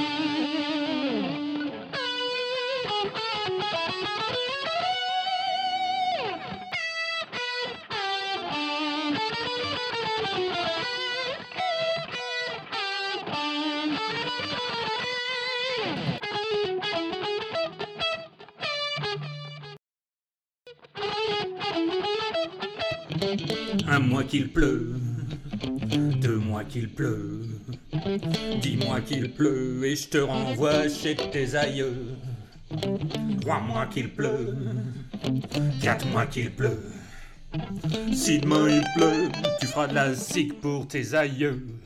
Un mois qu'il pleut, 2 mois qu'il pleut, 10 mois qu'il pleut et je te renvoie chez tes aïeux. 3 mois qu'il pleut, 4 mois qu'il pleut. Si demain il pleut, tu feras de la zig pour tes aïeux.